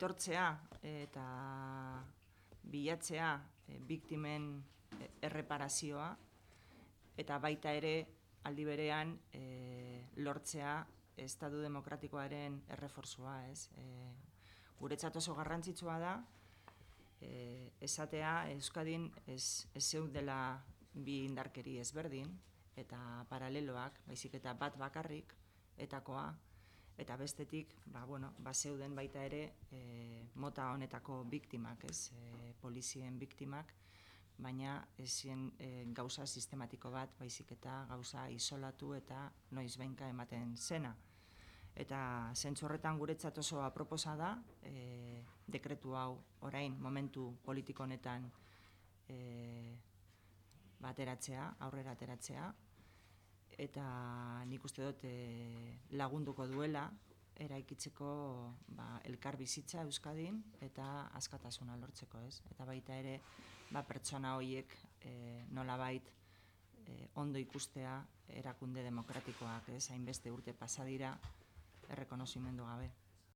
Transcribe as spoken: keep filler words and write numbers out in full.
aitortzea eta bilatzea e, biktimen erreparazioa, eta baita ere aldi berean e, lortzea Estatu demokratikoaren errefortzua, ez? E, guretzat oso garrantzitsua da, e, esatea Euskadin ez, ez zeudela bi indarkeri ezberdin, eta paraleloak, baizik eta bat bakarrik, etakoa, eta bestetik, ba, bueno, ba zeuden baita ere e, mota honetako biktimak, ez? E, polizien biktimak, baina ezin e, gauza sistematiko bat, baizik eta gauza isolatu eta noiz behinka ematen zena. Eta zentzu horretan guretzat oso aproposa da, e, dekretu hau orain momentu politiko honetan e, bateratzea, aurrera ateratzea, eta nik uste dut e, lagunduko duela eraikitzeko ba, elkar bizitza Euskadin eta askatasuna lortzeko, ez? Eta baita ere ba, pertsona horiek e, nolabait e, ondo ikustea erakunde demokratikoak, ez? Hainbeste urte pasa dira errekonozimendu gabe.